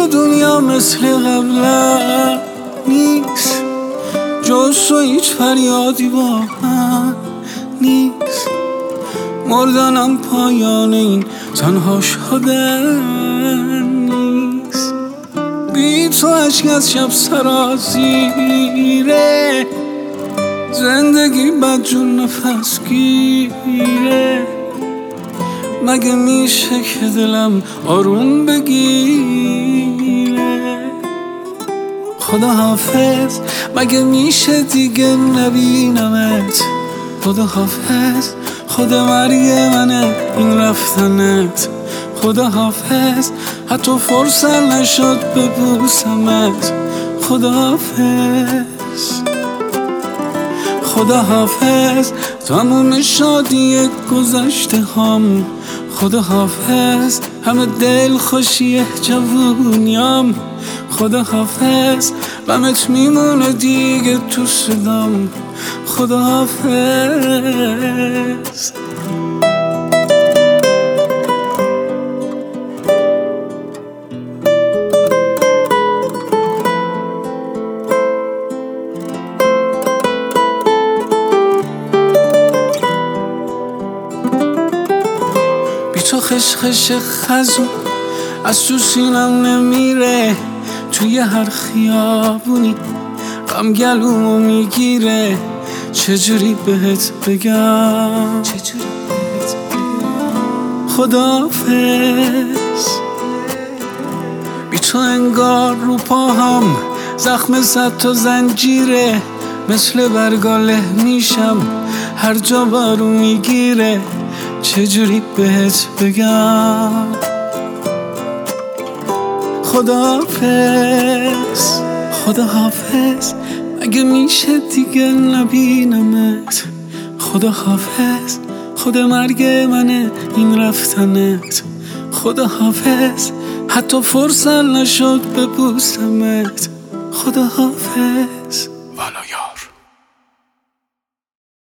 تو دنیا مثل قبلا نیست، جز تو هیچ فریادی با من نیست. مردنم پایان این تنها شدن نیست. بی تو عشق از شب سرازیره، زندگی بدجور نفس گیره. مگه میشه که دلم آروم بگیره؟ خدا حافظ، مگه میشه دیگه نبینمت؟ خدا حافظ، خدا مرگ منه این رفتنت. خدا حافظ، حتی فرصت نشد ببوسمت. خدا حافظ، خدا حافظ، تموم شادی گذشته هم. خدا حافظ، همه دل خوشی جوونیام. خدا حافظ، غمت میمونه دیگه تو صدام. خدا حافظ. بی تو خشخش خزون از تو سینم نمیره، توی هر خیابونی غم گلومو میگیره. چجوری بهت بگم؟ خداحافظ. بی تو انگار رو پاهم زخم صد تا زنجیره، مثل برگاله میشم هر جا بارو میگیره. چجوری بهت بگم؟ خداحافظ، خداحافظ، مگه میشه دیگه نبینمت؟ خداحافظ، خدا مرگ منه این رفتنت. خداحافظ، حتی فرصت نشد ببوسمت. خداحافظ.